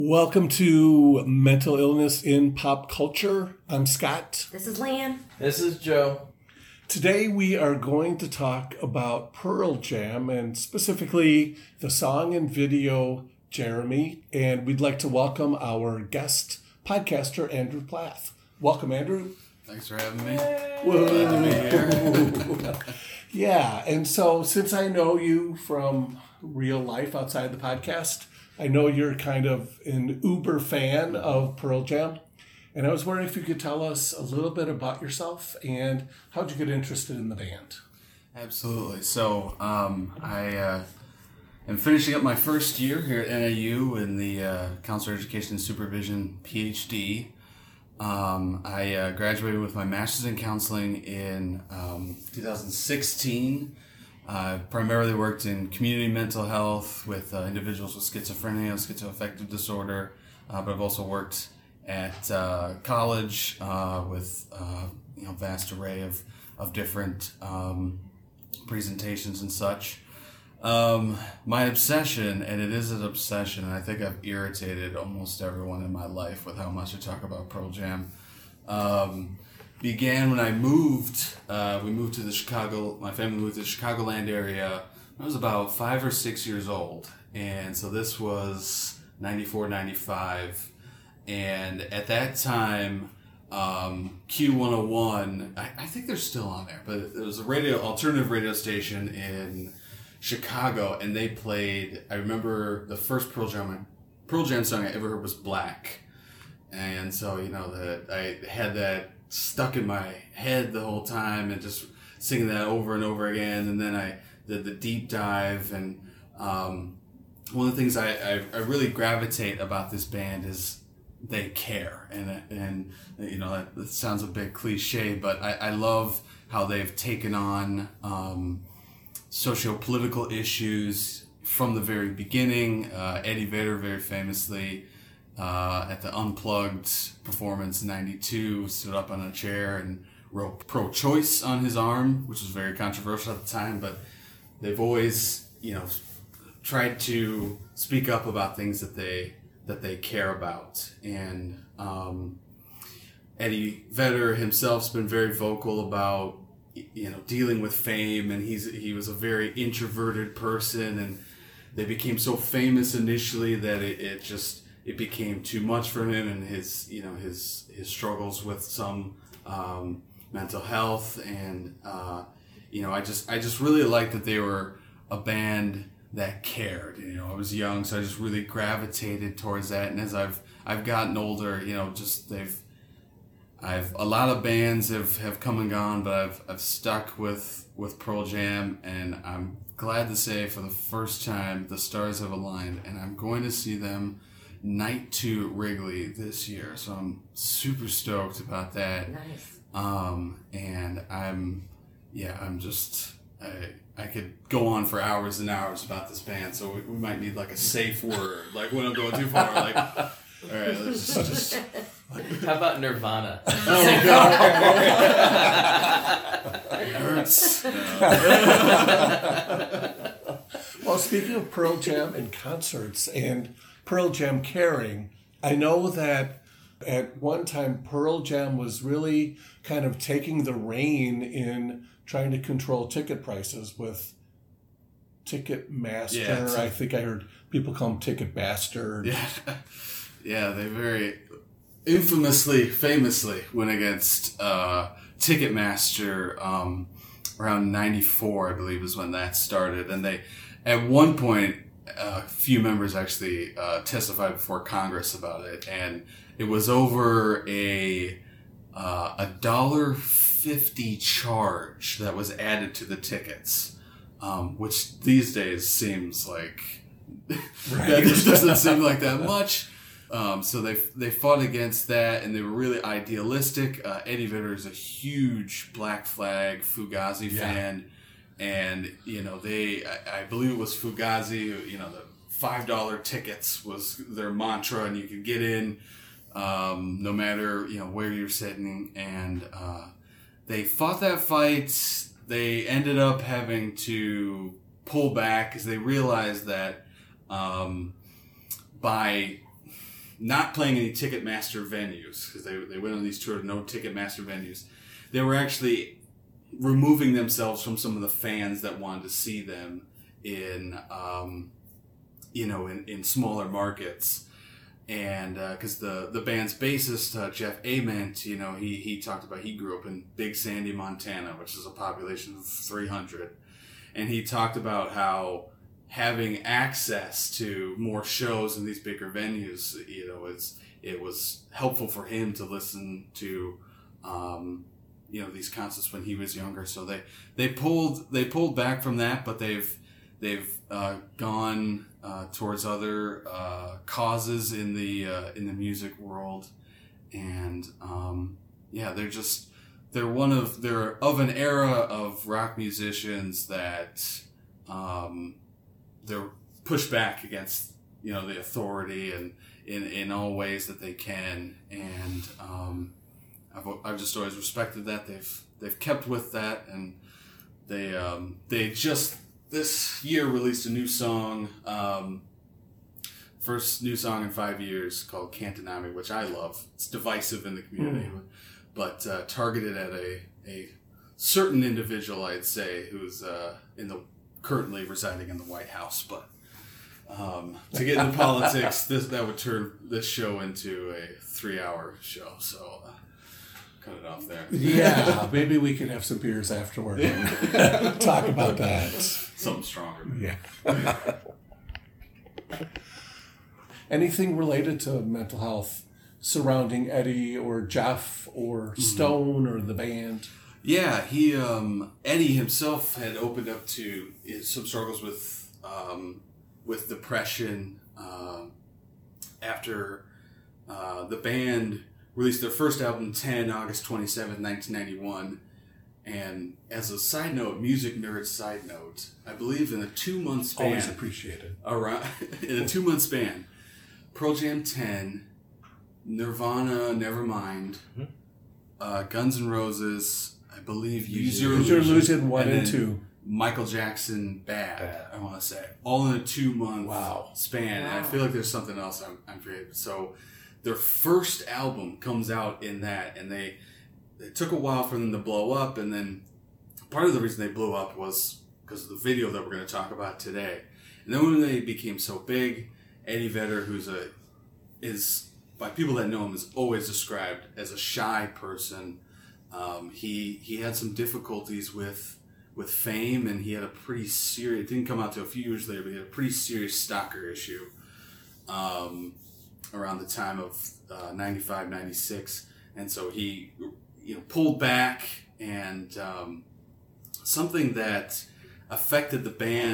Welcome to Mental Illness in Pop Culture. I'm Scott. This is Lan. This is Joe. Today we are going to talk about Pearl Jam and specifically the song and video Jeremy. And we'd like to welcome our guest podcaster, Andrew Plath. Welcome, Andrew. Thanks for having me. Whoa. Yeah, and so since I know you from real life outside the podcast, I know you're kind of an uber fan of Pearl Jam, and I was wondering if you could tell us a little bit about yourself and how'd you get interested in the band? Absolutely. So I am finishing up my first year here at NAU in the Counselor Education and Supervision PhD. I graduated with my Master's in Counseling in 2016. Primarily worked in community mental health with individuals with schizophrenia, schizoaffective disorder, but I've also worked at college with vast array of different presentations and such. My obsession, and it is an obsession, and I think I've irritated almost everyone in my life with how much I talk about Pearl Jam, began when I moved. We moved to my family moved to the Chicagoland area. I was about 5 or 6 years old. And so this was 94, 95. And at that time, Q101, I think they're still on there, but it was a alternative radio station in Chicago, and they played, I remember the first Pearl Jam song I ever heard was Black. And so, I had that stuck in my head the whole time and just singing that over and over again. And then I did the deep dive, and one of the things I really gravitate about this band is they care. And that sounds a bit cliche, but I love how they've taken on socio-political issues from the very beginning. Eddie Vedder very famously at the Unplugged performance in 92 stood up on a chair and wrote pro-choice on his arm, which was very controversial at the time, but they've always tried to speak up about things that they care about. And Eddie Vedder himself's been very vocal about dealing with fame, and he was a very introverted person, and they became so famous initially that it became too much for him, and his struggles with some mental health, and I just really liked that they were a band that cared. I was young, so I just really gravitated towards that. And as I've gotten older, a lot of bands have come and gone, but I've stuck with Pearl Jam, and I'm glad to say for the first time the stars have aligned, and I'm going to see them night to Wrigley this year, so I'm super stoked about that. Nice. And I could go on for hours and hours about this band, so we might need like a safe word, like when I'm going too far, like, all right, let's just How about Nirvana? oh god, it hurts. Well, speaking of Pearl Jam and concerts and Pearl Jam caring, I know that at one time Pearl Jam was really kind of taking the reign in trying to control ticket prices with Ticketmaster. Yeah, I think I heard people call them Ticket Bastard. Yeah, they very famously went against Ticketmaster around 94, I believe, is when that started. And they, at one point, a few members actually testified before Congress about it, and it was over a $1.50 charge that was added to the tickets, which these days seems like that just doesn't seem like that much. So they fought against that, and they were really idealistic. Eddie Vedder is a huge Black Flag Fugazi fan. And, I believe it was Fugazi, the $5 tickets was their mantra, and you could get in no matter, where you're sitting. And they fought that fight. They ended up having to pull back because they realized that by not playing any Ticketmaster venues, because they went on these tours, no Ticketmaster venues. They were actually removing themselves from some of the fans that wanted to see them in, in smaller markets. And because the band's bassist, Jeff Ament, he talked about he grew up in Big Sandy, Montana, which is a population of 300. And he talked about how having access to more shows in these bigger venues, it was helpful for him to listen to, these concerts when he was younger. So they pulled back from that, but they've gone towards other causes in the music world, and they're of an era of rock musicians that they're pushed back against the authority and in all ways that they can, and I've just always respected that they've kept with that, and they just this year released a new song, first new song in 5 years, called Cantonami, which I love. It's divisive in the community, but targeted at a certain individual, I'd say, who's currently residing in the White House. But to get into politics, that would turn this show into a 3-hour show. So cut it off there. Yeah, maybe we could have some beers afterward and talk about that. Something stronger. Yeah. Anything related to mental health surrounding Eddie or Jeff or Stone or the band? Yeah, he Eddie himself had opened up to some struggles with depression after the band released their first album, 10, August 27th, 1991. And as a side note, music nerd side note, I believe in a 2-month span... Always appreciated. In a 2-month span, Pearl Jam 10, Nirvana, Nevermind, Guns N' Roses, I believe Use Your Illusion 1 and 2. Michael Jackson, Bad, I want to say. All in a 2-month span. Wow. And I feel like there's something else I'm forgetting. So their first album comes out in that, and it took a while for them to blow up, and then part of the reason they blew up was because of the video that we're going to talk about today. And then when they became so big, Eddie Vedder, is by people that know him, is always described as a shy person. He had some difficulties with fame, and he had a pretty serious, it didn't come out till a few years later, but he had a pretty serious stalker issue around the time of 95, 96. And so he pulled back, and something that affected the band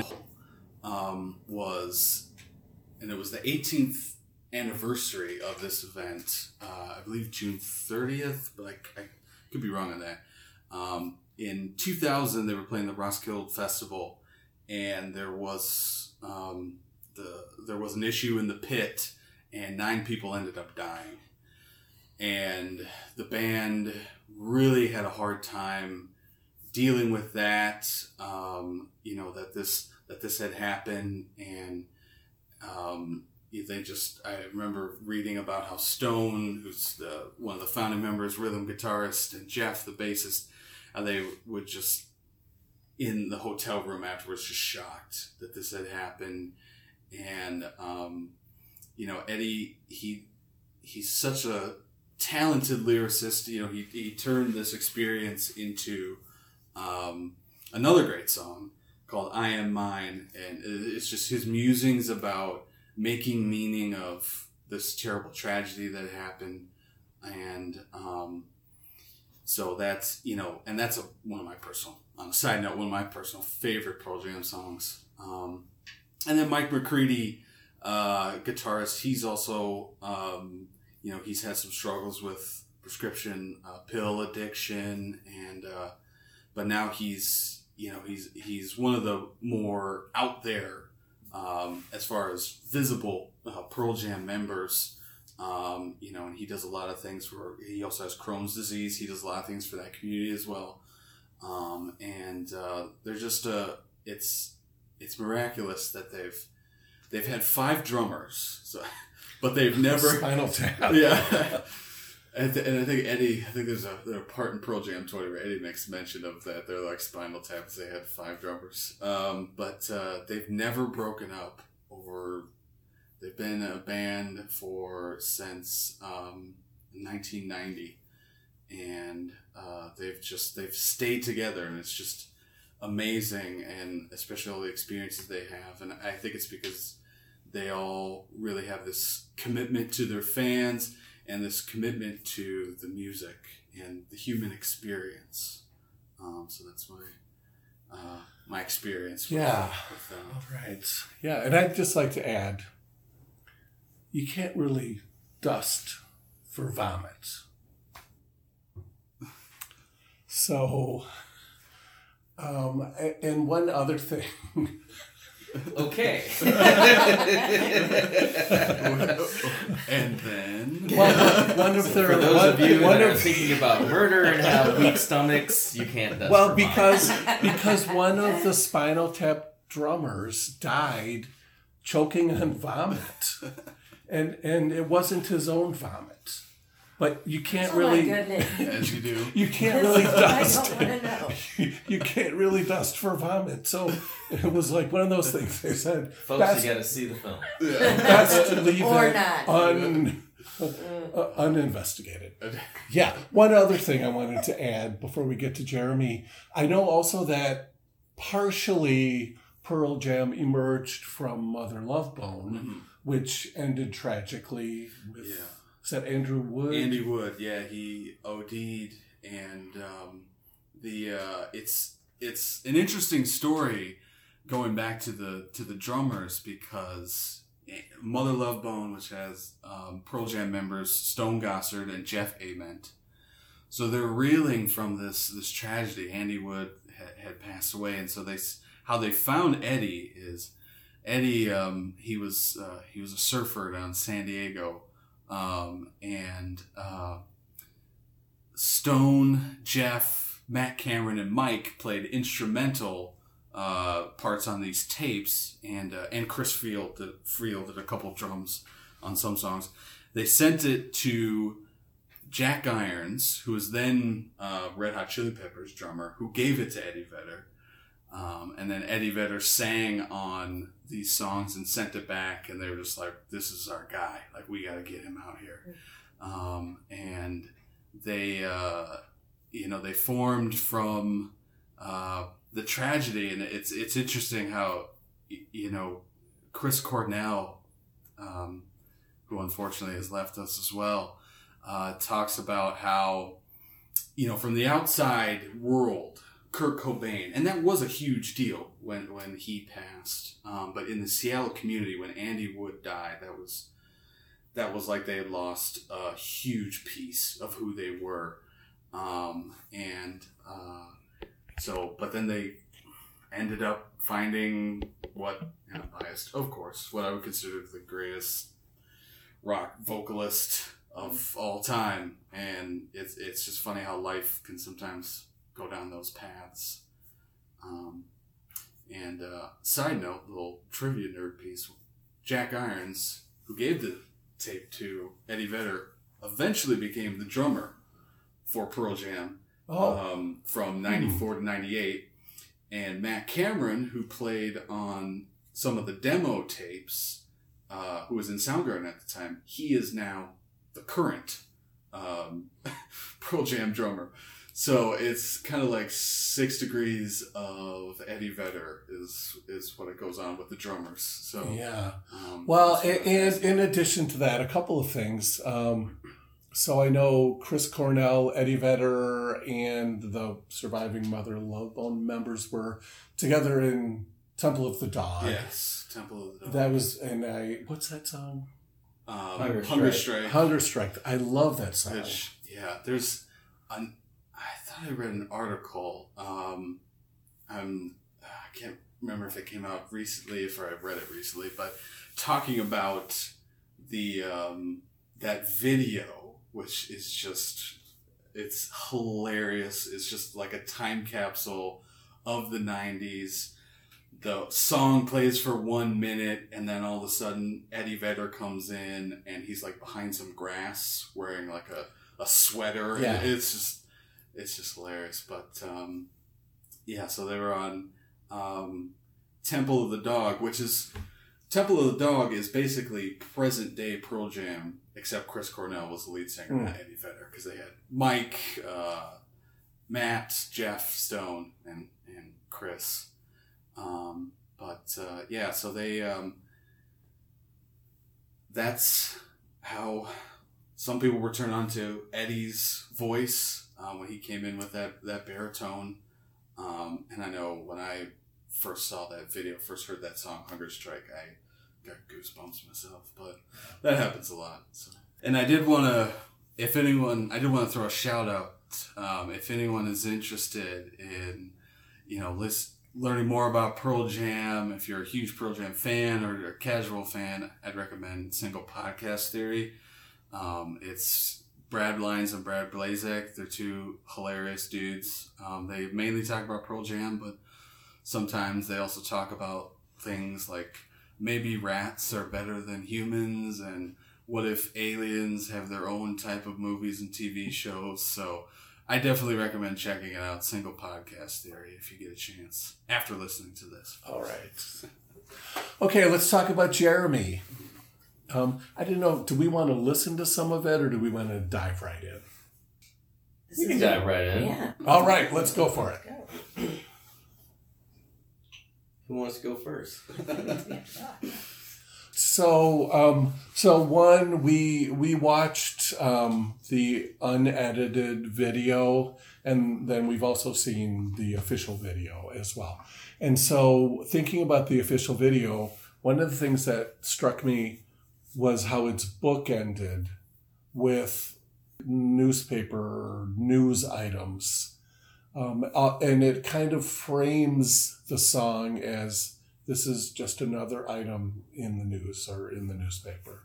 was, and it was the 18th anniversary of this event, I believe June 30th, but I could be wrong on that. In 2000, they were playing the Roskilde Festival, and there was an issue in the pit, and 9 people ended up dying. And the band really had a hard time dealing with that, that this had happened. And I remember reading about how Stone, who's one of the founding members, rhythm guitarist, and Jeff, the bassist, they would just, in the hotel room afterwards, just shocked that this had happened. And, Eddie, he's such a talented lyricist. He turned this experience into another great song called I Am Mine. And it's just his musings about making meaning of this terrible tragedy that happened. And so that's, and that's one of my personal, on a side note, one of my personal favorite Pearl Jam songs. And then Mike McCready, guitarist, he's also, he's had some struggles with prescription pill addiction, and but now he's one of the more out there as far as visible Pearl Jam members. And he does a lot of things he also has Crohn's disease. He does a lot of things for that community as well. And they're just it's miraculous that they've had 5 drummers. So but they've never. Spinal Tap. Yeah. And I think Eddie, there's a part in Pearl Jam 20 where Eddie makes mention of that. They're like Spinal Tap because they had 5 drummers. But they've never broken up they've been a band since 1990. And they've stayed together, and it's just amazing, and especially all the experiences they have. And I think it's because they all really have this commitment to their fans and this commitment to the music and the human experience. So that's my experience with them. All right. Yeah, and I'd just like to add, you can't really dust for vomit. So, and one other thing. Okay. And then one of their For those of you that are thinking about murder and have weak stomachs, you can't dust. Well, for because one of the Spinal Tap drummers died choking on vomit, and it wasn't his own vomit. But you can't really, my goodness. as you do, you can't really dust. I don't want to know. You can't really dust for vomit. So it was like one of those things. They said, Folks, you got to see the film. best to leave Or it not. uninvestigated. Yeah. One other thing I wanted to add before we get to Jeremy. I know also that partially Pearl Jam emerged from Mother Love Bone, which ended tragically with, is that Andrew Wood? Andy Wood, yeah, he OD'd, and it's an interesting story going back to the drummers, because Mother Love Bone, which has Pearl Jam members Stone Gossard and Jeff Ament, so they're reeling from this tragedy. Andy Wood had passed away, and so how they found Eddie is Eddie. He was a surfer down in San Diego. And Stone, Jeff, Matt Cameron, and Mike played instrumental parts on these tapes, and Chris Field did a couple drums on some songs. They sent it to Jack Irons, who was then Red Hot Chili Peppers drummer, who gave it to Eddie Vedder. And then Eddie Vedder sang on these songs and sent it back, and they were just like, "This is our guy. Like, we got to get him out here." And they, they formed from the tragedy, and it's interesting how, Chris Cornell, who unfortunately has left us as well, talks about how, from the outside world, Kurt Cobain, and that was a huge deal when he passed. But in the Seattle community, when Andy Wood died, that was like they had lost a huge piece of who they were. But then they ended up finding what, and I'm biased, of course, what I would consider the greatest rock vocalist of all time. And it's just funny how life can sometimes go down those paths. Side note, little trivia nerd piece, Jack Irons, who gave the tape to Eddie Vedder, eventually became the drummer for Pearl Jam from 94 to 98. And Matt Cameron, who played on some of the demo tapes, who was in Soundgarden at the time, he is now the current Pearl Jam drummer. So it's kind of like 6 degrees of Eddie Vedder is what it goes on with the drummers. So yeah. Well, and in addition to that, a couple of things. So I know Chris Cornell, Eddie Vedder, and the surviving Mother Love Bone members were together in Temple of the Dog. Yes, Temple of the Dog. That was, what's that song? Hunger Strike. Hunger Strike. I love that song. I read an article. I can't remember if it came out recently, if I read it recently, but talking about the that video, which is just, it's hilarious. It's just like a time capsule of the 90s. the song plays for 1 minute, and then all of a sudden Eddie Vedder comes in, and he's like behind some grass wearing like a sweater. Yeah. And it's just hilarious. But so they were on Temple of the Dog, Temple of the Dog is basically present day Pearl Jam, except Chris Cornell was the lead singer, not Eddie Vedder, because they had Mike, Matt, Jeff Stone, and Chris. So they that's how some people were turned on to Eddie's voice when he came in with that baritone. And I know when I first saw that video, first heard that song Hunger Strike, I got goosebumps myself, but that happens a lot. So. And I did want to throw a shout out if anyone is interested in learning more about Pearl Jam. If you're a huge Pearl Jam fan or a casual fan, I'd recommend Single Podcast Theory. It's Brad Lyons and Brad Blazek. They're two hilarious dudes. They mainly talk about Pearl Jam, but sometimes they also talk about things like maybe rats are better than humans, and what if aliens have their own type of movies and TV shows. So I definitely recommend checking it out, Single Podcast Theory, if you get a chance after listening to this. All right. Okay, let's talk about Jeremy. I didn't know, do we want to listen to some of it, or do we want to dive right in? We can dive right in. Yeah. All right, let's go for it. Who wants to go first? So one, we watched the unedited video, and then we've also seen the official video as well. And so thinking about the official video, one of the things that struck me was how it's bookended with newspaper news items. And it kind of frames the song as this is just another item in the news or in the newspaper.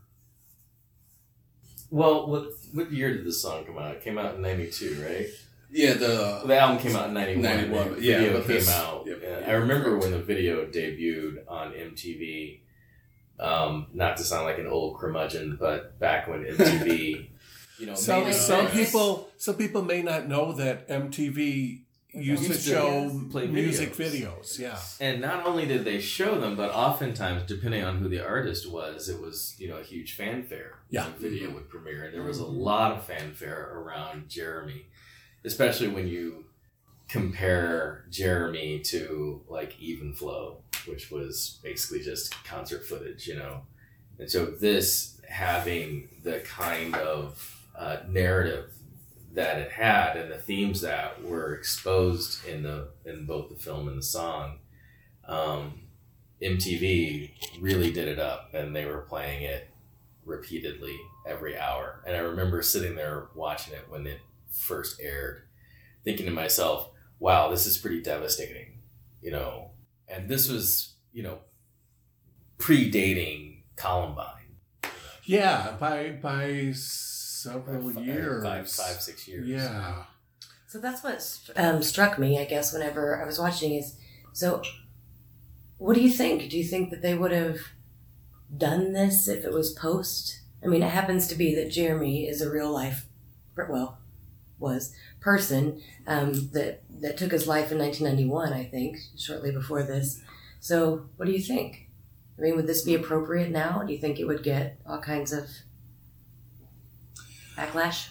Well, what year did this song come out? It came out in 92, right? Yeah, the album came out in 91. 91, The yeah, video but came this- out. yep. Yeah, I remember when the video debuted on MTV. Not to sound like an old curmudgeon, but back when MTV, Some made some people may not know that MTV used to show play music videos. videos. Yeah. And not only did they show them, but oftentimes, depending on who the artist was, it was a huge fanfare. Yeah. When the video would premiere, and there was a lot of fanfare around Jeremy, especially when you compare Jeremy to like Even Flow, which was basically just concert footage, And so this having the kind of narrative that it had and the themes that were exposed in both the film and the song, MTV really did it up, and they were playing it repeatedly every hour. And I remember sitting there watching it when it first aired, thinking to myself, wow, this is pretty devastating, And this was, predating Columbine. Yeah, by several years. 5-6 years. Yeah. So that's what struck me, I guess, whenever I was watching is, so what do you think? Do you think that they would have done this if it was post? I mean, it happens to be that Jeremy is a real life, was person that took his life in 1991, I think, shortly before this. So what do you think? I mean, would this be appropriate now? Do you think it would get all kinds of backlash?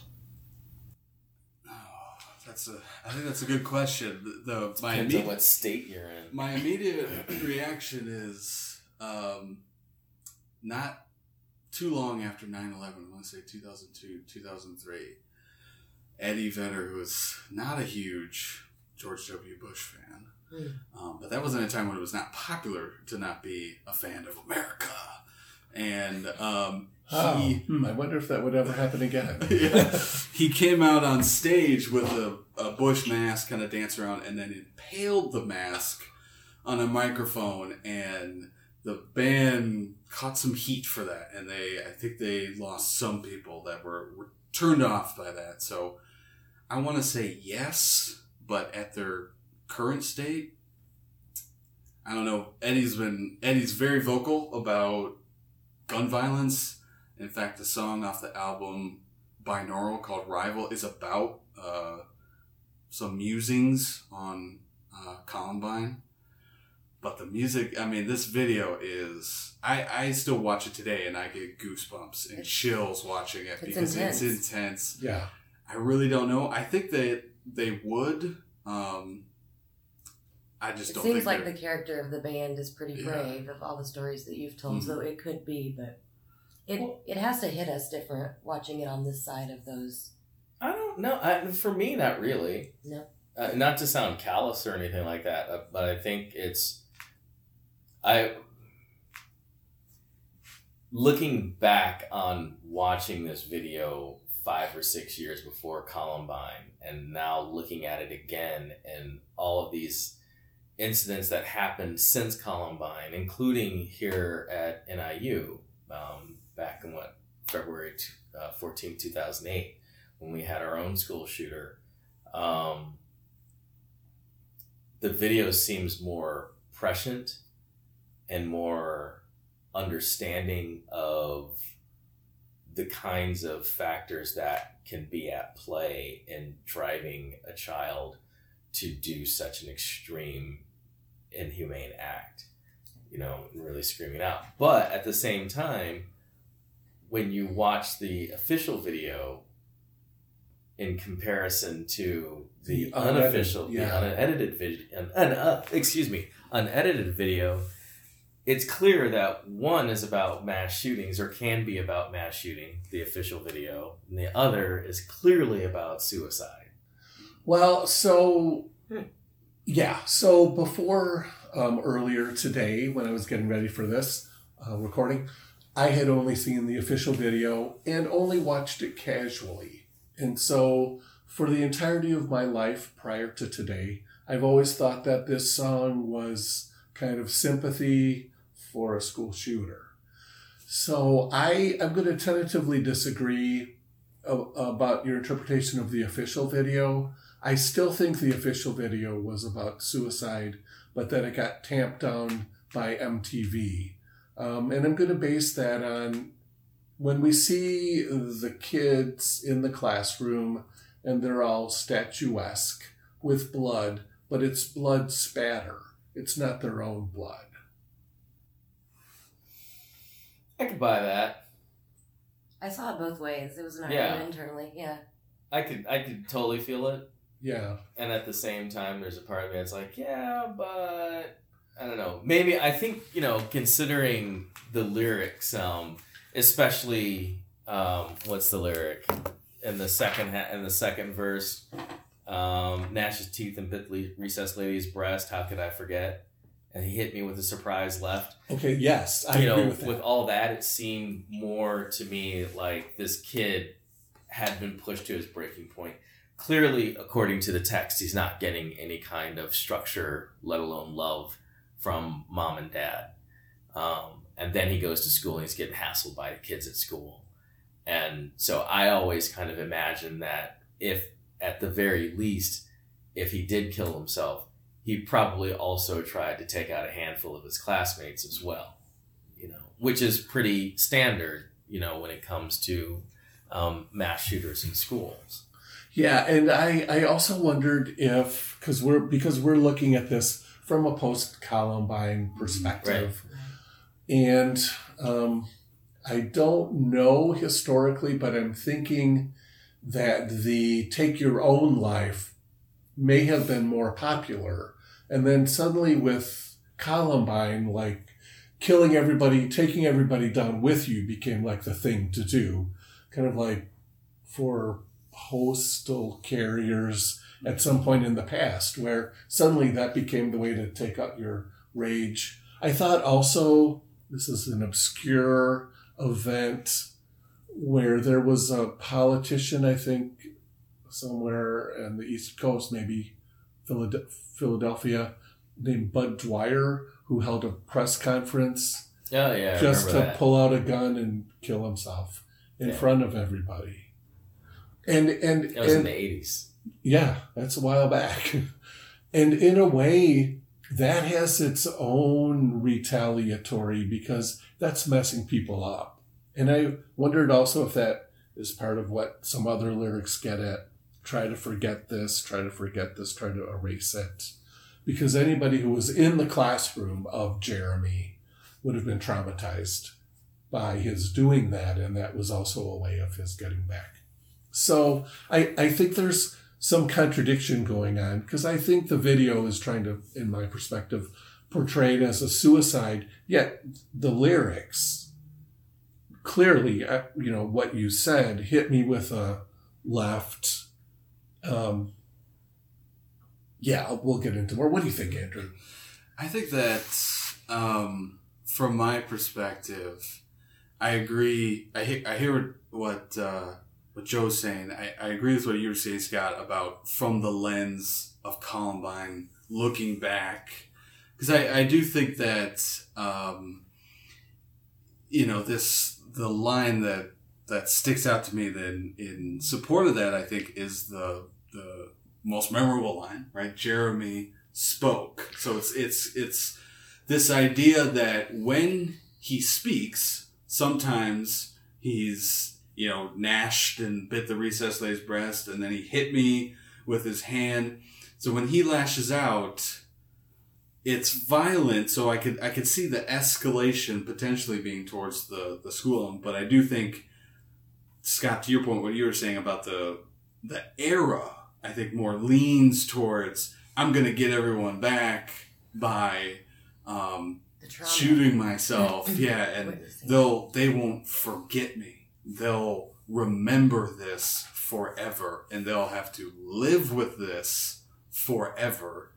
I think that's a good question. Depends on what state you're in. My immediate reaction is not too long after 9/11, I want to say 2002, 2003, Eddie Vedder, who was not a huge George W. Bush fan, but that wasn't a time when it was not popular to not be a fan of America. And I wonder if that would ever happen again. he came out on stage with a Bush mask, kind of dance around, and then impaled the mask on a microphone, and the band caught some heat for that, and I think they lost some people that were turned off by that. So I want to say yes, but at their current state, I don't know. Eddie's very vocal about gun violence. In fact, the song off the album Binaural called Rival is about some musings on Columbine. But the music, I mean, this video is, I still watch it today and I get goosebumps and chills watching it because it's intense. Yeah. I really don't know. I think that they would. I just don't think. It seems like the character of the band is pretty brave of all the stories that you've told, so it could be, but it has to hit us different watching it on this side of those. I don't know. For me, not really. No. Not to sound callous or anything like that, but I think looking back on watching this video 5 or 6 years before Columbine, and now looking at it again and all of these incidents that happened since Columbine, including here at NIU, back in February 14, 2008, when we had our own school shooter. The video seems more prescient and more understanding of the kinds of factors that can be at play in driving a child to do such an extreme, inhumane act, and really screaming out. But at the same time, when you watch the official video in comparison to the unofficial, the unedited video, it's clear that one is about mass shootings, or can be about mass shooting, the official video, and the other is clearly about suicide. Well, so before earlier today, when I was getting ready for this recording, I had only seen the official video and only watched it casually. And so for the entirety of my life prior to today, I've always thought that this song was kind of sympathy for a school shooter. So I'm going to tentatively disagree about your interpretation of the official video. I still think the official video was about suicide, but that it got tamped down by MTV. And I'm going to base that on when we see the kids in the classroom and they're all statuesque with blood, but it's blood spatter. It's not their own blood. I could buy that. I saw it both ways. It was an argument internally. Yeah. I could totally feel it. Yeah. And at the same time, there's a part of me that's like, yeah, but I don't know. Maybe I think, considering the lyrics, especially what's the lyric in the second verse? Gnash his teeth and bit recessed lady's breast. How could I forget? And he hit me with a surprise left. Okay, yes, I agree with that. With all that, it seemed more to me like this kid had been pushed to his breaking point. Clearly, according to the text, he's not getting any kind of structure, let alone love, from mom and dad. And then he goes to school and he's getting hassled by the kids at school. And so I always kind of imagine that if, at the very least, if he did kill himself, he probably also tried to take out a handful of his classmates as well, which is pretty standard, when it comes to mass shooters in schools. Yeah, and I also wondered if, because we're looking at this from a post-Columbine perspective, right. And I don't know historically, but I'm thinking that the take your own life may have been more popular. And then suddenly with Columbine, like killing everybody, taking everybody down with you became like the thing to do. Kind of like for postal carriers at some point in the past, where suddenly that became the way to take out your rage. I thought also, this is an obscure event where there was a politician, I think, somewhere on the East Coast, maybe Philadelphia, named Bud Dwyer, who held a press conference just to pull out a gun and kill himself in front of everybody. And it was in the 80s. Yeah, that's a while back. And in a way, that has its own retaliatory because that's messing people up. And I wondered also if that is part of what some other lyrics get at. Try to forget this, try to forget this, try to erase it. Because anybody who was in the classroom of Jeremy would have been traumatized by his doing that, and that was also a way of his getting back. So I think there's some contradiction going on, because I think the video is trying to, in my perspective, portray it as a suicide, yet the lyrics, clearly, what you said hit me with a left. We'll get into more. What do you think, Andrew? I think that from my perspective, I agree. I hear what Joe's saying. I agree with what you were saying, Scott, about from the lens of Columbine looking back, because I do think that the line that sticks out to me then in support of that, I think, is the most memorable line, right? Jeremy spoke. So it's this idea that when he speaks, sometimes he's, gnashed and bit the recess lady's breast, and then he hit me with his hand. So when he lashes out, it's violent. So I could see the escalation potentially being towards the school. But I do think, Scott, to your point, what you were saying about the era, I think more leans towards, I'm going to get everyone back by shooting myself. Yeah, and they won't forget me. They'll remember this forever, and they'll have to live with this forever.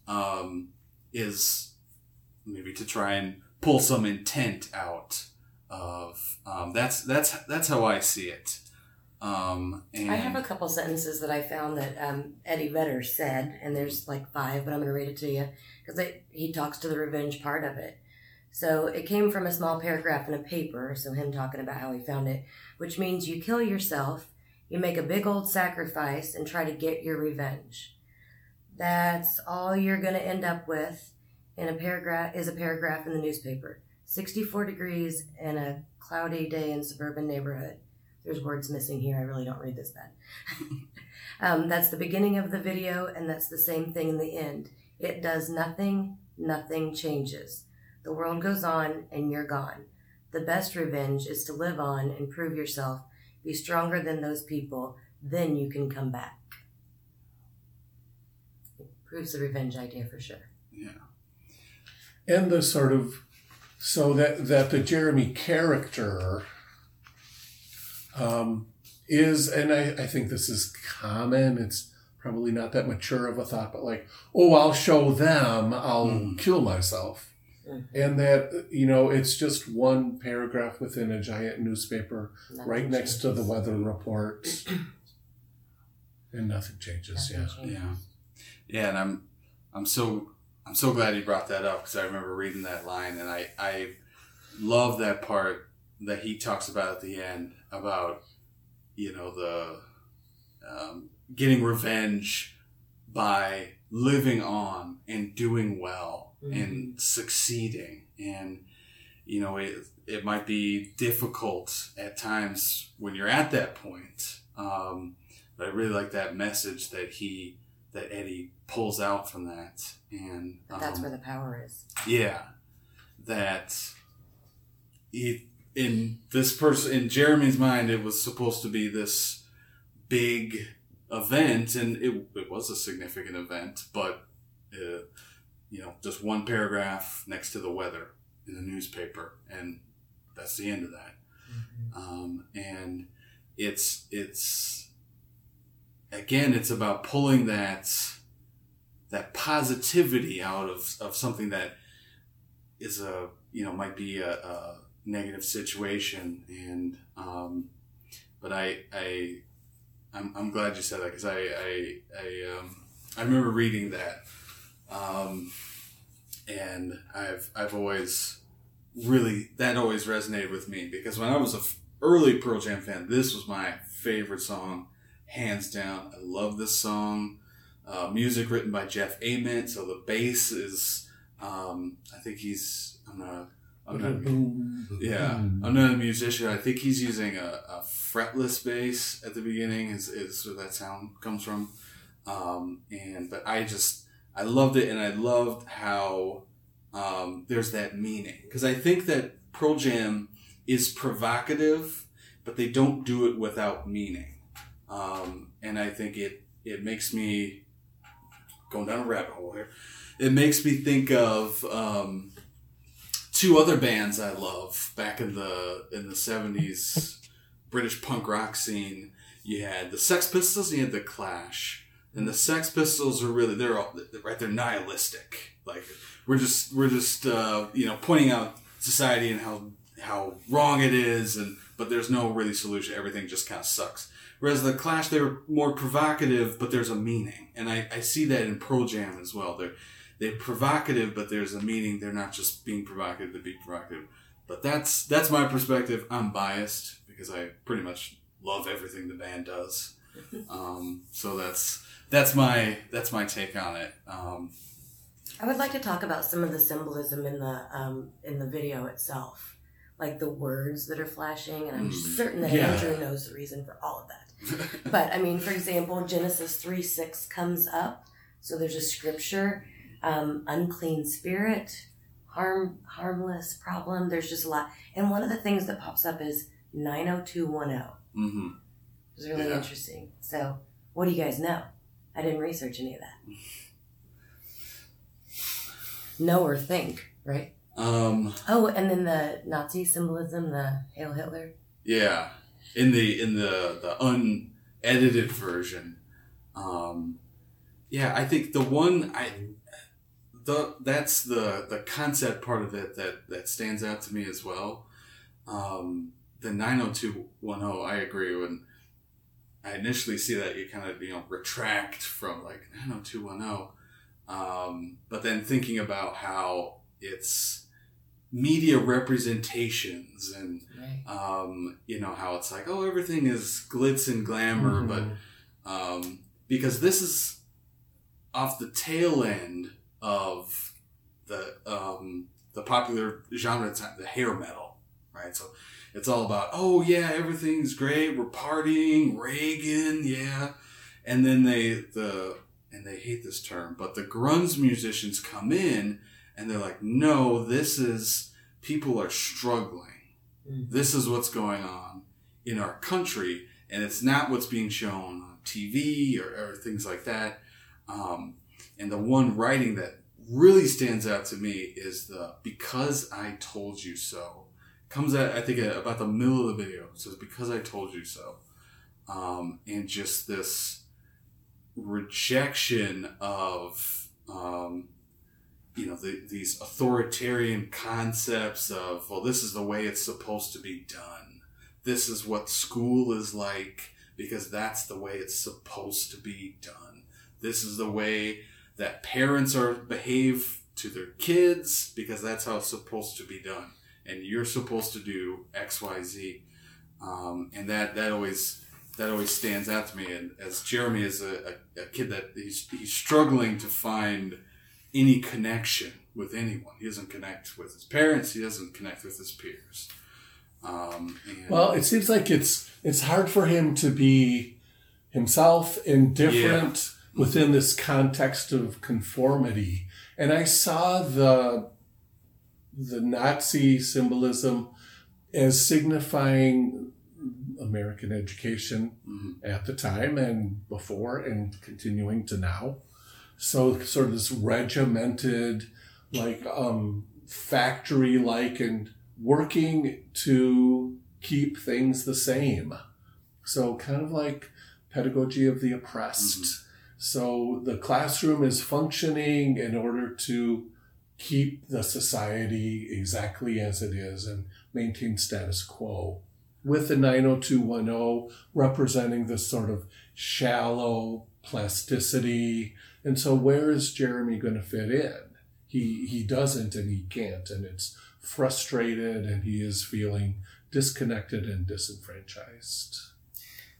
Is maybe to try and pull some intent out of that's how I see it. And I have a couple sentences that I found that Eddie Vedder said, and there's like 5, but I'm going to read it to you because he talks to the revenge part of it. So it came from a small paragraph in a paper, so him talking about how he found it, which means you kill yourself, you make a big old sacrifice, and try to get your revenge. That's all you're going to end up with in a paragraph in the newspaper. 64 degrees and a cloudy day in suburban neighborhood. There's words missing here. I really don't read this bad. That's the beginning of the video, and that's the same thing in the end. It does nothing. Nothing changes. The world goes on, and you're gone. The best revenge is to live on and prove yourself. Be stronger than those people. Then you can come back. It proves the revenge idea for sure. Yeah. And the sort of, so that the Jeremy character is, and I think this is common, it's probably not that mature of a thought, but like, I'll show them, I'll kill myself. And that, it's just one paragraph within a giant newspaper right next to the weather report. And nothing changes. Yeah, and I'm so glad you brought that up, because I remember reading that line, and I love that part that he talks about at the end about, the getting revenge by living on and doing well and succeeding. And, it might be difficult at times when you're at that point. But I really like that message that Eddie pulls out from that. And that's where the power is. Yeah. That in Jeremy's mind, it was supposed to be this big event, and it was a significant event, but just one paragraph next to the weather in the newspaper, and that's the end of that. And it's again, it's about pulling that positivity out of something that is might be a negative situation. And but I'm glad you said that, because I remember reading that, and I've always really, that always resonated with me, because when I was an early Pearl Jam fan, this was my favorite song, hands down. I love this song. Music written by Jeff Ament. So the bass is, I think he's, I'm not a musician. I think he's using a fretless bass at the beginning is where that sound comes from. But I loved it, and I loved how there's that meaning. Because I think that Pearl Jam is provocative, but they don't do it without meaning. And I think it makes me, going down a rabbit hole here, it makes me think of two other bands I love back in the 70s British punk rock scene. You had the Sex Pistols and you had the Clash. And the Sex Pistols are really, they're nihilistic. Like, we're just pointing out society and how wrong it is, but there's no really solution. Everything just kind of sucks. Whereas the Clash, they're more provocative, but there's a meaning. And I see that in Pearl Jam as well. They're provocative, but there's a meaning. They're not just being provocative to be provocative. But that's my perspective. I'm biased because I pretty much love everything the band does. So that's my take on it. I would like to talk about some of the symbolism in the video itself, like the words that are flashing, and I'm certain that Andrew knows the reason for all of that. But I mean, for example, Genesis 3:6 comes up, so there's a scripture, unclean spirit, harmless problem. There's just a lot, and one of the things that pops up is 90210. Mm-hmm. It's really interesting. So, what do you guys know? I didn't research any of that. Know or think, right? And then the Nazi symbolism, the Hail Hitler. Yeah, in the unedited version. I think the one that's the concept part of it that stands out to me as well. The 90210, I agree. When I initially see that, you kind of retract from like 90210, but then thinking about how it's media representations and how it's like, oh, everything is glitz and glamour, but because this is off the tail end of the popular genre, the hair metal, right? So it's all about, oh yeah, everything's great, we're partying, Reagan, yeah, and then they hate this term, but the grunge musicians come in and they're like, no, people are struggling. Mm-hmm. This is what's going on in our country, and it's not what's being shown on TV or things like that. And the one writing that really stands out to me is the "Because I Told You So." Comes at, I think, about the middle of the video. It says, "Because I told you so." And just this rejection of, these authoritarian concepts of, well, this is the way it's supposed to be done. This is what school is like because that's the way it's supposed to be done. This is the way that parents behave to their kids because that's how it's supposed to be done. And you're supposed to do X, Y, Z. And that always stands out to me. And as Jeremy is a kid that he's struggling to find any connection with anyone. He doesn't connect with his parents. He doesn't connect with his peers. Well, it seems like it's hard for him to be himself and different within this context of conformity. And I saw the Nazi symbolism as signifying American education at the time and before and continuing to now. So sort of this regimented, like factory-like and working to keep things the same. So kind of like pedagogy of the oppressed. Mm-hmm. So the classroom is functioning in order to keep the society exactly as it is and maintain status quo, with the 90210 representing this sort of shallow plasticity. And so where is Jeremy going to fit in? He doesn't and he can't, and it's frustrated and he is feeling disconnected and disenfranchised.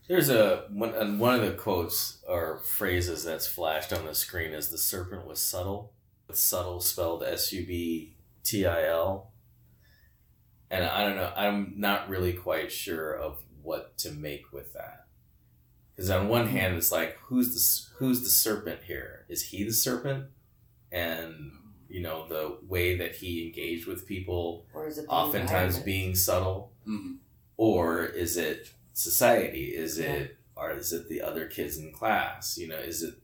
There's one of the quotes or phrases that's flashed on the screen is the serpent was subtle. Subtle spelled SUBTIL. And I don't know, I'm not really quite sure of what to make with that. Because on one hand, it's like, who's the serpent here? Is he the serpent? And, you know, the way that he engaged with people, or is it oftentimes being subtle? Mm-hmm. Or is it society? Is it the other kids in class? You know,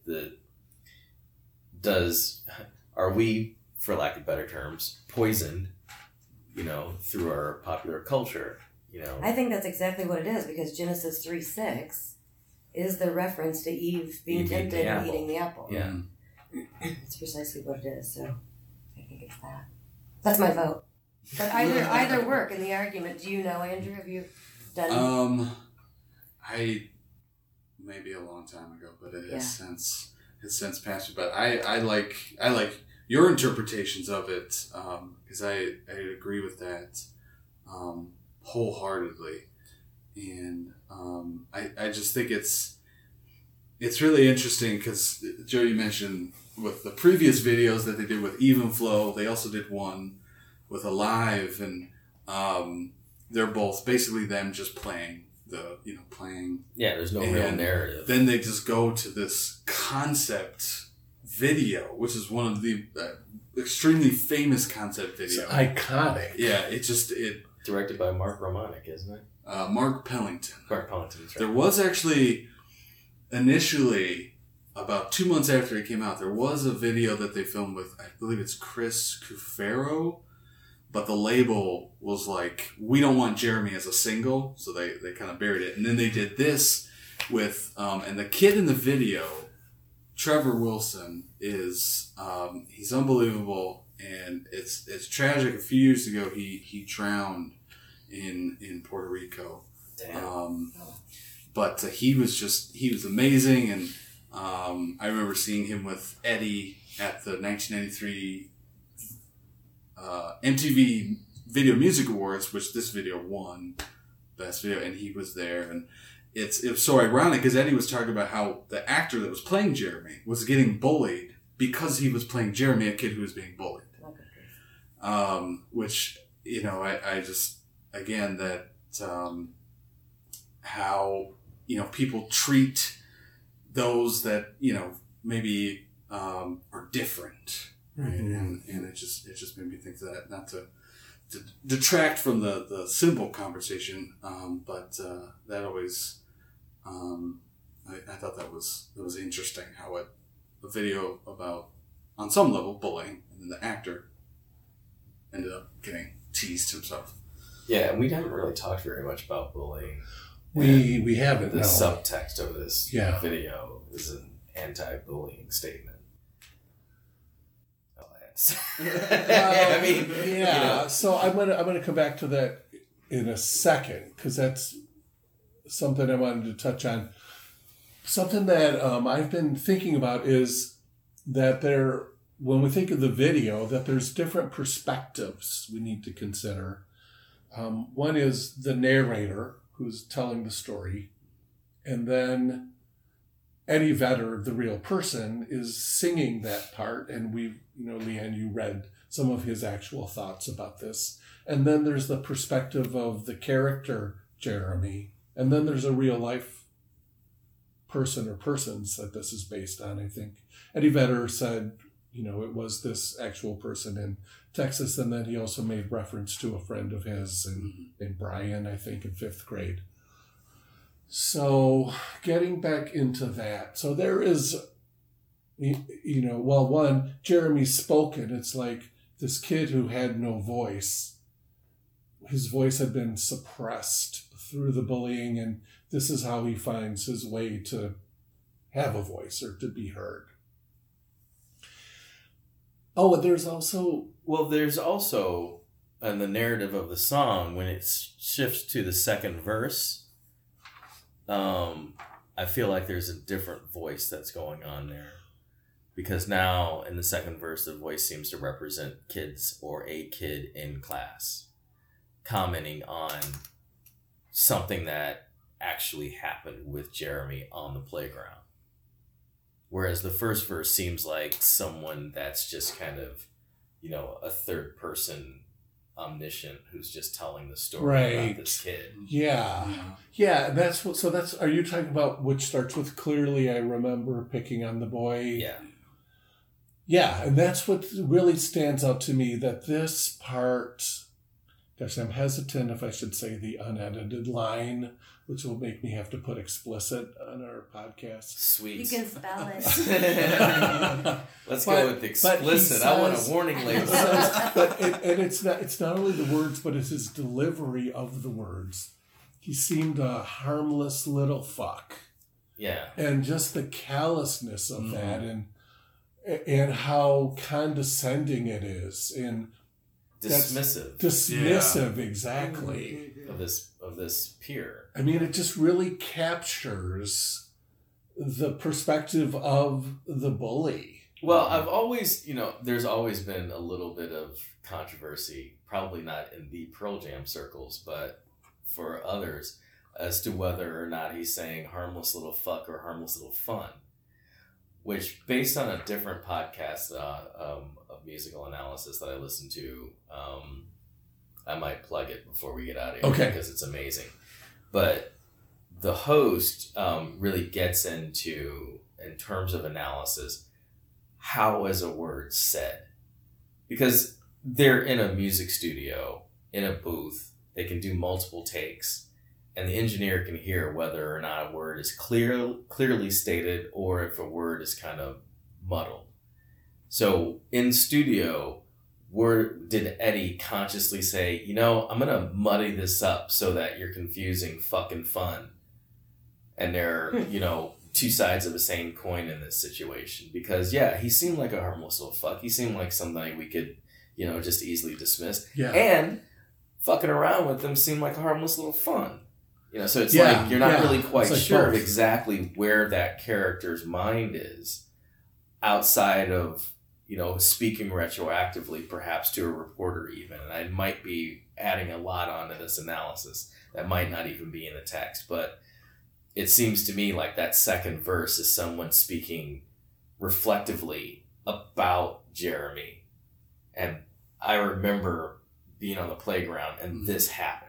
are we, for lack of better terms, poisoned, you know, through our popular culture, you know? I think that's exactly what it is, because Genesis 3:6 is the reference to Eve being tempted and eating the apple. Yeah. It's precisely what it is, so I think it's that. That's my vote. But either work in the argument. Do you know, Andrew? Have you done? I maybe a long time ago, but it has since passed. But I like your interpretations of it, because I agree with that wholeheartedly, and I just think it's really interesting because Joe, you mentioned with the previous videos that they did with Even Flow, they also did one with Alive, and they're both basically them just playing. Yeah, there's no real narrative. Then they just go to this concept video, which is one of the extremely famous concept videos. It's iconic. Yeah, directed by Mark Romanek, isn't it? Mark Pellington. Mark Pellington, that's right. There was actually initially, about 2 months after it came out, there was a video that they filmed with, I believe it's Chris Cufaro, but the label was like, we don't want Jeremy as a single, so they kind of buried it. And then they did this with, and the kid in the video, Trevor Wilson, is, he's unbelievable, and it's tragic. A few years ago, he drowned in Puerto Rico. Damn. But he was amazing, and I remember seeing him with Eddie at the 1993 MTV Video Music Awards, which this video won Best Video, and he was there. And it was so ironic because Eddie was talking about how the actor that was playing Jeremy was getting bullied because he was playing Jeremy, a kid who was being bullied. Which, you know, I just, again, that how, you know, people treat those that, you know, maybe are different. Right? Mm-hmm. And it just made me think that, not to detract from the simple conversation, but that always, I thought that was interesting how a video about, on some level, bullying, and then the actor ended up getting teased himself. Yeah, and we haven't really talked very much about bullying. We haven't. The no. subtext of this video is an anti-bullying statement. I mean, yeah. You know. So I'm gonna come back to that in a second because that's something I wanted to touch on. Something that I've been thinking about is that when we think of the video, that there's different perspectives we need to consider. One is the narrator who's telling the story, and then Eddie Vedder, the real person, is singing that part, and Leanne, you read some of his actual thoughts about this. And then there's the perspective of the character, Jeremy, and then there's a real life person or persons that this is based on, I think. Eddie Vedder said, it was this actual person in Texas, and then he also made reference to a friend of his named Brian, I think, in 5th grade. So getting back into that, so there is, one, Jeremy's spoken. It's like this kid who had no voice. His voice had been suppressed through the bullying, and this is how he finds his way to have a voice or to be heard. Oh, and there's also in the narrative of the song, when it shifts to the second verse, I feel like there's a different voice that's going on there. Because now, in the second verse, the voice seems to represent kids or a kid in class commenting on something that actually happened with Jeremy on the playground. Whereas the first verse seems like someone that's just kind of, a third person omniscient who's just telling the story about this kid. Yeah. And are you talking about which starts with clearly I remember picking on the boy? Yeah. Yeah, and that's what really stands out to me, that this part, gosh, I'm hesitant if I should say the unedited line, which will make me have to put explicit on our podcast. Sweet. You can spell it. Let's go with explicit. I want a warning label. And it's not only the words, but it's his delivery of the words. He seemed a harmless little fuck. Yeah. And just the callousness of that and how condescending it is and dismissive, exactly, of this peer. I mean, it just really captures the perspective of the bully. Well, I've always, there's always been a little bit of controversy, probably not in the Pearl Jam circles, but for others, as to whether or not he's saying harmless little fuck or harmless little fun. Which, based on a different podcast of musical analysis that I listened to, I might plug it before we get out of here, because it's amazing. But the host really gets into, in terms of analysis, how is a word said? Because they're in a music studio, in a booth, they can do multiple takes. And the engineer can hear whether or not a word is clearly stated or if a word is kind of muddled. So in studio, did Eddie consciously say, I'm going to muddy this up so that you're confusing fucking fun? And they're, two sides of the same coin in this situation. Because, he seemed like a harmless little fuck. He seemed like somebody we could, just easily dismiss. Yeah. And fucking around with them seemed like a harmless little fun. So it's like you're not really quite sure of exactly where that character's mind is outside of, speaking retroactively perhaps to a reporter even. And I might be adding a lot onto this analysis that might not even be in the text. But it seems to me like that second verse is someone speaking reflectively about Jeremy. And I remember being on the playground and this happened,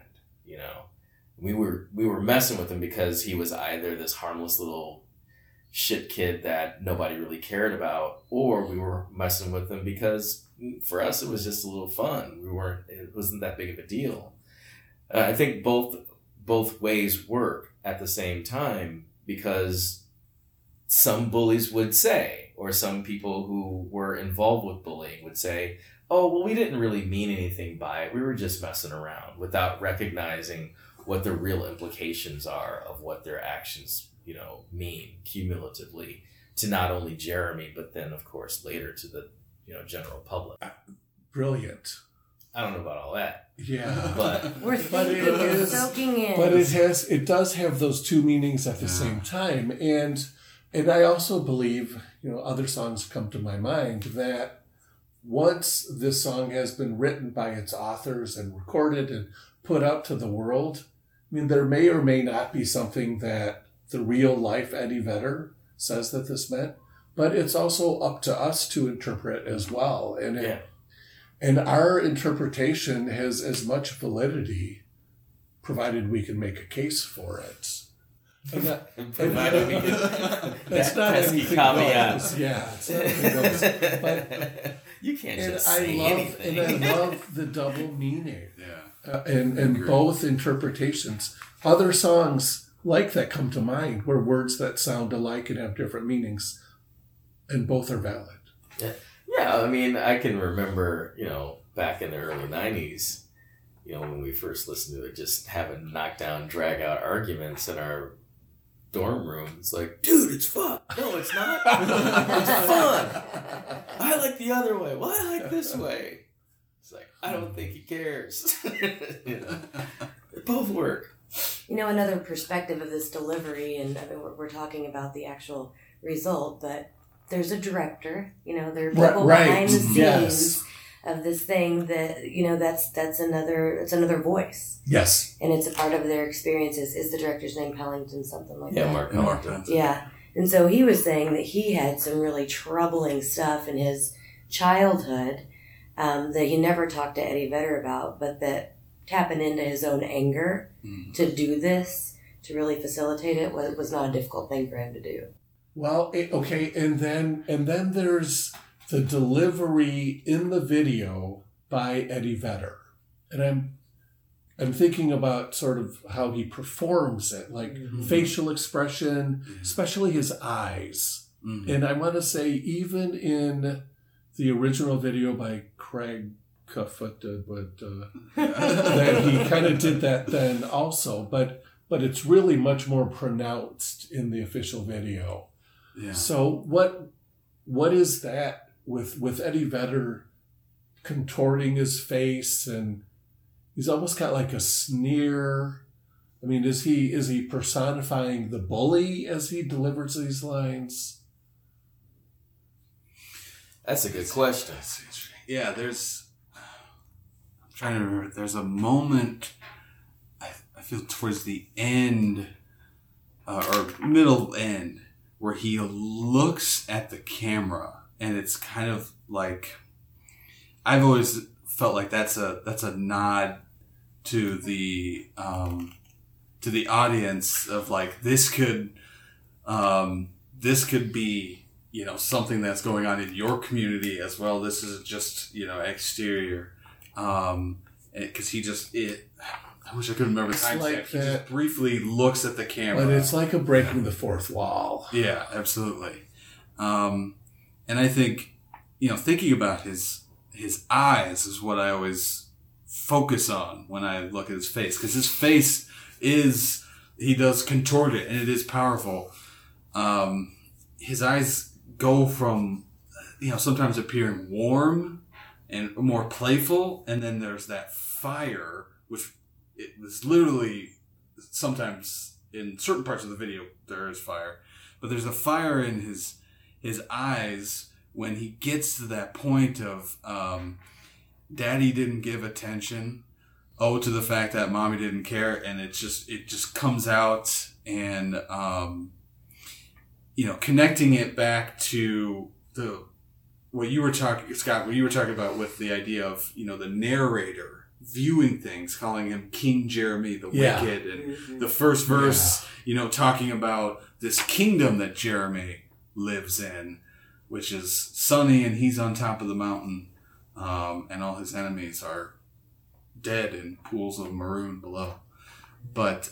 We were messing with him because he was either this harmless little shit kid that nobody really cared about, or we were messing with him because for us it was just a little fun. It wasn't that big of a deal. I think both ways work at the same time, because some bullies would say, or some people who were involved with bullying would say, oh, well, we didn't really mean anything by it. We were just messing around, without recognizing what the real implications are of what their actions, mean cumulatively to not only Jeremy, but then of course later to the, general public. Brilliant. I don't know about all that. Yeah. But we're thinking, soaking in. But it does have those two meanings at the same time. And I also believe, other songs come to my mind, that once this song has been written by its authors and recorded and put out to the world, there may or may not be something that the real life Eddie Vedder says that this meant, but it's also up to us to interpret as well. And our interpretation has as much validity, provided we can make a case for it. And that's not anything goes. Yeah, it's not anything goes. But you can't just say anything. And I love the double meaning. And both interpretations. Other songs like that come to mind, where words that sound alike and have different meanings, and both are valid. Yeah, I can remember, back in the early 90s, when we first listened to it, just having knockdown, drag out arguments in our dorm room. It's like, dude, it's fun. No, it's not. It's fun. I like the other way. Well, I like this way. It's like, I don't think he cares. They both work. Another perspective of this delivery, and we're talking about the actual result, but there's a director, there are people behind the scenes of this thing that, that's another voice. Yes. And it's a part of their experiences. Is the director's name Pellington, something like that? Yeah, Mark Pellington. Yeah. And so he was saying that he had some really troubling stuff in his childhood that he never talked to Eddie Vedder about, but that tapping into his own anger to do this, to really facilitate it, was not a difficult thing for him to do. Well, okay, and then there's the delivery in the video by Eddie Vedder, and I'm thinking about sort of how he performs it, like facial expression, especially his eyes. And I want to say even in the original video by Craig Kafutta, that he kind of did that then also, but it's really much more pronounced in the official video. Yeah. So what is that with Eddie Vedder contorting his face, and he's almost got like a sneer. I mean, is he personifying the bully as he delivers these lines? That's a good question. Yeah, I'm trying to remember. There's a moment, I feel towards the end, or middle end, where he looks at the camera, and it's kind of like, I've always felt like that's a nod to the audience of like, this could be, something that's going on in your community as well. This is just, exterior. Because I wish I could remember the time. Like he just briefly looks at the camera. But it's like a breaking the fourth wall. Yeah, absolutely. And I think, thinking about his eyes is what I always focus on when I look at his face. Because his face he does contort it, and it is powerful. His eyes go from, sometimes appearing warm and more playful, and then there's that fire, which it was literally, sometimes in certain parts of the video there is fire, but there's a fire in his eyes when he gets to that point of daddy didn't give attention, to the fact that mommy didn't care, and it just comes out, and connecting it back to what you were talking, Scott, what you were talking about with the idea of, the narrator viewing things, calling him King Jeremy the Wicked, and the first verse, talking about this kingdom that Jeremy lives in, which is sunny, and he's on top of the mountain, and all his enemies are dead in pools of maroon below. But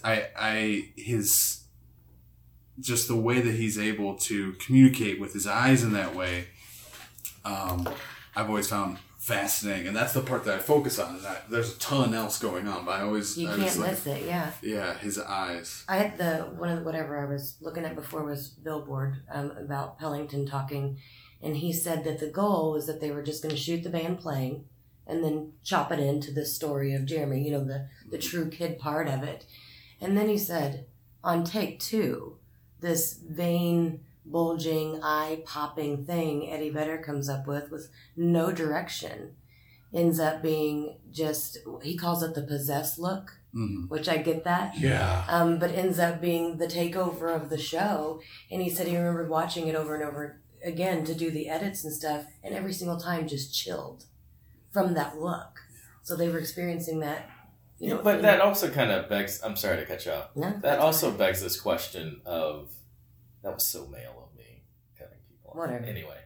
just the way that he's able to communicate with his eyes in that way, I've always found fascinating, and that's the part that I focus on. Is that there's a ton else going on, but you can't miss it. Yeah. Yeah, his eyes. I had whatever I was looking at before was Billboard about Pellington talking, and he said that the goal was that they were just going to shoot the band playing, and then chop it into the story of Jeremy. The true kid part of it, and then he said on take 2, this vein bulging, eye-popping thing Eddie Vedder comes up with no direction, ends up being just, he calls it the possessed look, which I get that. Yeah. But ends up being the takeover of the show. And he said he remembered watching it over and over again to do the edits and stuff, and every single time just chilled from that look. So they were experiencing that. But that also kind of begs, I'm sorry to cut you off. No, that also begs this question of, that was so male of me, cutting people off. Whatever. Anyway.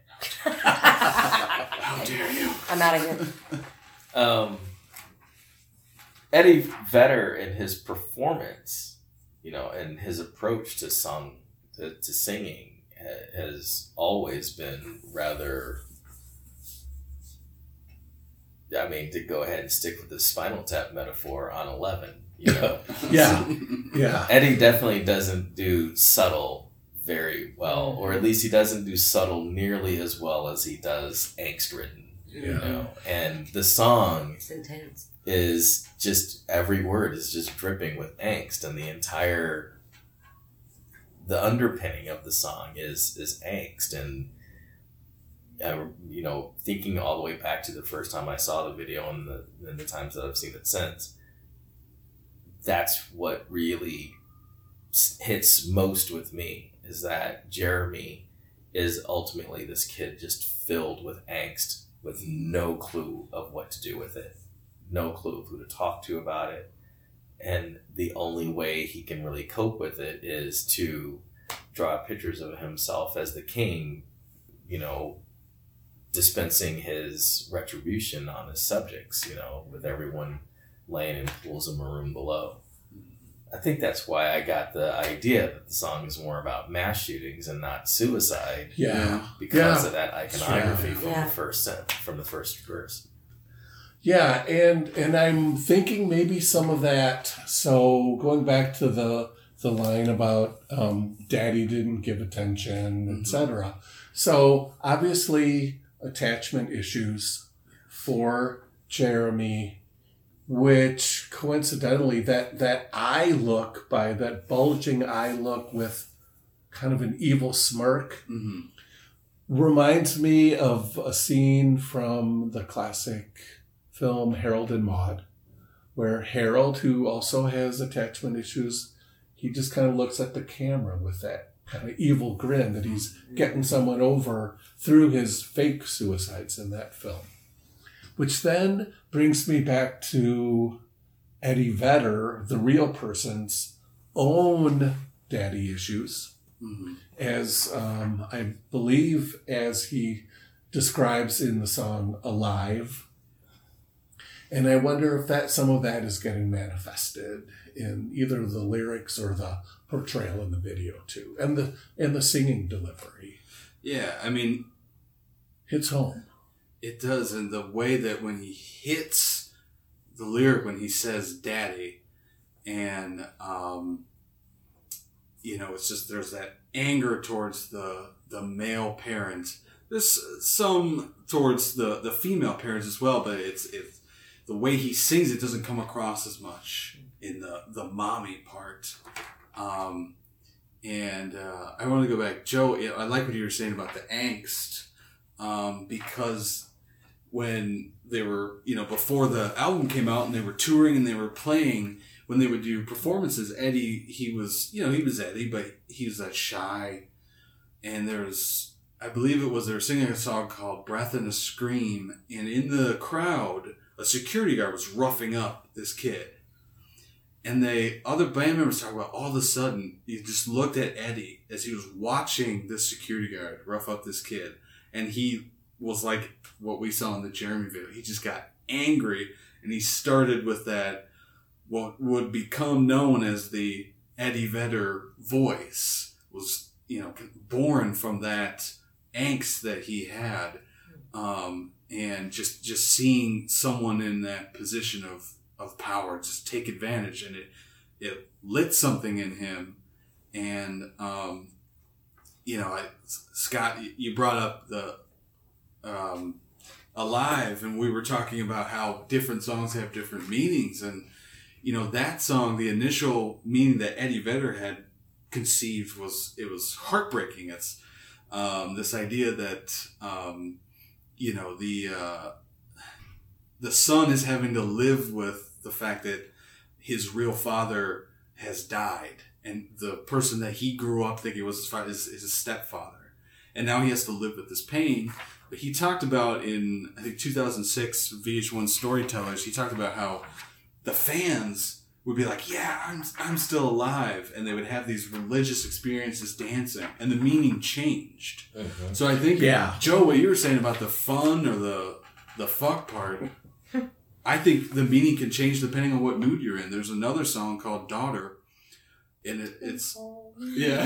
How dare you? I'm out of here. Eddie Vedder in his performance, and his approach to singing has always been rather, to go ahead and stick with the Spinal Tap metaphor on 11, Yeah. Eddie definitely doesn't do subtle very well, or at least he doesn't do subtle nearly as well as he does angst-ridden. And the song It's intense. is just, every word is just dripping with angst, and the underpinning of the song is angst, and thinking all the way back to the first time I saw the video and the times that I've seen it since, that's what really hits most with me, is that Jeremy is ultimately this kid just filled with angst, with no clue of what to do with it, no clue of who to talk to about it. And the only way he can really cope with it is to draw pictures of himself as the king, dispensing his retribution on his subjects, with everyone laying in pools of maroon below. I think that's why I got the idea that the song is more about mass shootings and not suicide. Yeah. Because of that iconography Yeah. from the first verse. Yeah, and I'm thinking maybe some of that. So going back to the line about daddy didn't give attention, etc. So obviously attachment issues for Jeremy, which coincidentally that eye look, by that bulging eye look with kind of an evil smirk, reminds me of a scene from the classic film Harold and Maude, where Harold, who also has attachment issues, he just kind of looks at the camera with that kind of evil grin that he's getting someone over through his fake suicides in that film. Which then brings me back to Eddie Vedder, the real person's own daddy issues, as I believe as he describes in the song Alive. And I wonder if some of that is getting manifested in either the lyrics or the portrayal in the video too, and the singing delivery. Yeah, I mean, hits home. It does, and the way that when he hits the lyric, when he says "daddy," and it's just, there's that anger towards the male parent. There's some towards the female parents as well, but it's the way he sings it doesn't come across as much in the mommy part. And I want to go back, Joe. I like what you were saying about the angst, because when they were, before the album came out and they were touring and they were playing, when they would do performances, Eddie, he was Eddie, but he was that shy. And I believe they were singing a song called Breath and a Scream. And in the crowd, a security guard was roughing up this kid. And other band members talk about, all of a sudden, he just looked at Eddie as he was watching this security guard rough up this kid. And he was like what we saw in the Jeremy video. He just got angry, and he started with that, what would become known as the Eddie Vedder voice, was, born from that angst that he had. And just seeing someone in that position of power just take advantage, and it lit something in him. And, Scott, you brought up the Alive, and we were talking about how different songs have different meanings. And, that song, the initial meaning that Eddie Vedder had conceived was heartbreaking. It's this idea that, the son is having to live with the fact that his real father has died, and the person that he grew up thinking was his father is his stepfather, and now he has to live with this pain. But he talked about in, I think, 2006 VH1 Storytellers, he talked about how the fans would be like, yeah, I'm still alive, and they would have these religious experiences dancing, and the meaning changed. So I think, Joe, what you were saying about the fun or the fuck part, I think the meaning can change depending on what mood you're in. There's another song called Daughter, and it's Get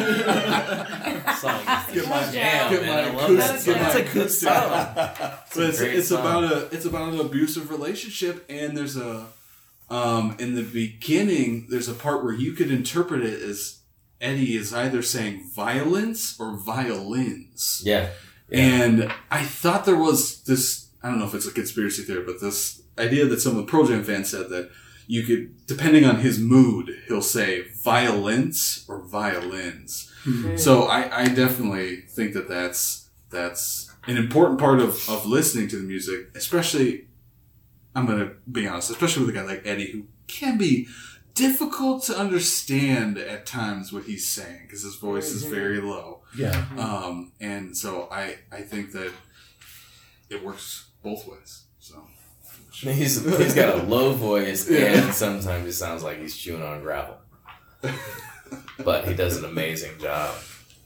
my jam. That's a good song. But it's about an abusive relationship, and there's in the beginning there's a part where you could interpret it as Eddie is either saying violence or violins. Yeah. And I thought there was this, I don't know if it's a conspiracy theory, but this idea that some of the Pearl Jam fans said that you could, depending on his mood, he'll say violence or violins. So I definitely think that's that's an important part of listening to the music, especially, I'm going to be honest, especially with a guy like Eddie, who can be difficult to understand at times what he's saying because his voice is very low. Yeah. And so I think that it works both ways. So He's got a low voice, and sometimes it sounds like he's chewing on gravel. But he does an amazing job.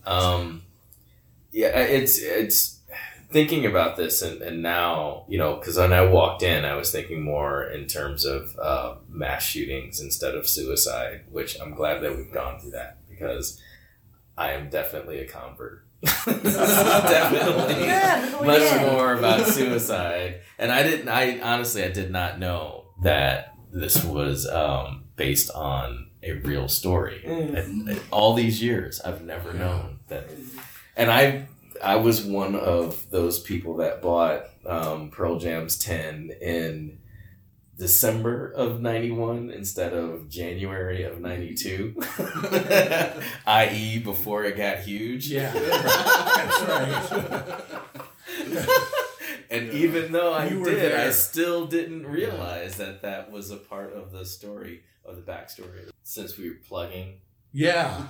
It's thinking about this, and now, because when I walked in, I was thinking more in terms of mass shootings instead of suicide, which I'm glad that we've gone through that, because I am definitely a convert. Definitely much more about suicide. And I honestly did not know that this was based on a real story. And all these years, I've never known that. And I was one of those people that bought Pearl Jam's 10 in December of 91 instead of January of 92, i.e. before it got huge. Yeah, that's right. And even though I did, there. I still didn't realize that was a part of the story, of the backstory. Since we were plugging, Yeah.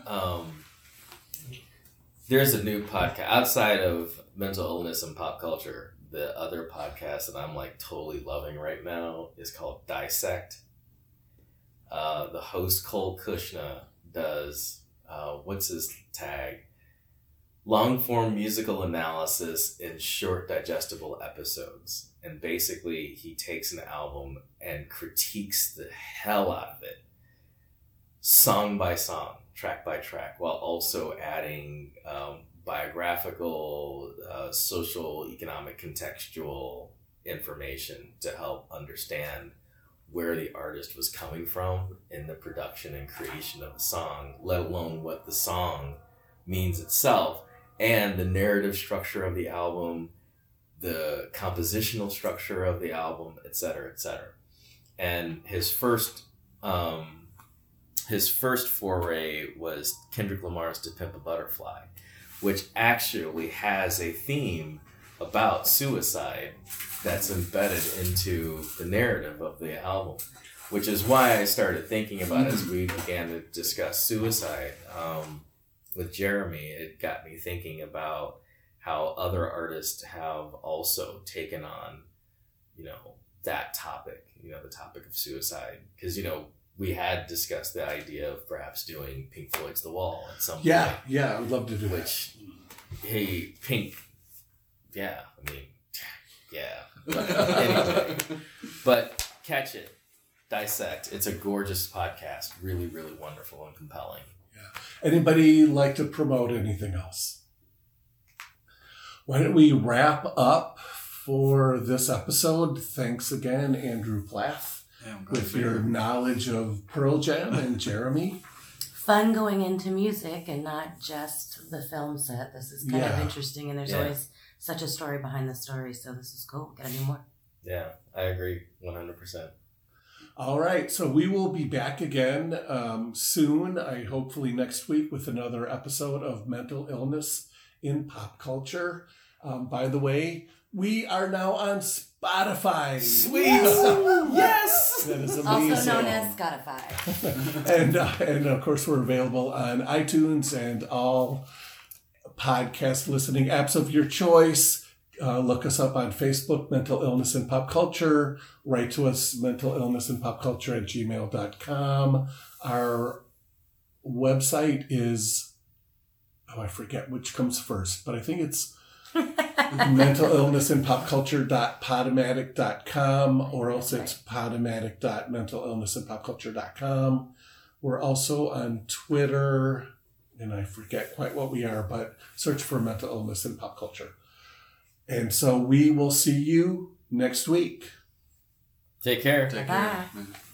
There's a new podcast outside of mental illness and pop culture. The other podcast that I'm like totally loving right now is called Dissect. The host Cole Kushner does what's his tag? Long form musical analysis in short digestible episodes. And basically he takes an album and critiques the hell out of it, song by song, track by track, while also adding biographical, social, economic, contextual information to help understand where the artist was coming from in the production and creation of the song, let alone what the song means itself, and the narrative structure of the album, the compositional structure of the album, etc., etc. And his first foray was Kendrick Lamar's To Pimp a Butterfly, which actually has a theme about suicide that's embedded into the narrative of the album, which is why I started thinking about it as we began to discuss suicide with Jeremy. It got me thinking about how other artists have also taken on, that topic, the topic of suicide. Because, we had discussed the idea of perhaps doing Pink Floyd's The Wall at some point. Yeah, I would love to do Which, hey, Pink, yeah, But anyway, but catch it, Dissect. It's a gorgeous podcast, really, really wonderful and compelling. Yeah. Anybody like to promote anything else? Why don't we wrap up for this episode? Thanks again, Andrew Plath. With your knowledge of Pearl Jam and Jeremy. Fun going into music and not just the film set. This is kind of interesting, and there's always such a story behind the story, so this is cool. Gotta do more. Yeah, I agree 100%. All right, so we will be back again soon, hopefully next week, with another episode of Mental Illness in Pop Culture. By the way, we are now on Spotify. Sweet! Yes! That is amazing. Also known as Spotify. and of course, we're available on iTunes and all podcast listening apps of your choice. Look us up on Facebook, Mental Illness and Pop Culture. Write to us, mentalillnessandpopculture@gmail.com. Our website is, I forget which comes first, but I think it's mentalillnessandpopculture.podomatic.com, or else it's podomatic.mentalillnessandpopculture.com. We're also on Twitter, and I forget quite what we are, but search for Mental Illness and Pop Culture. And so we will see you next week. Take care. Bye.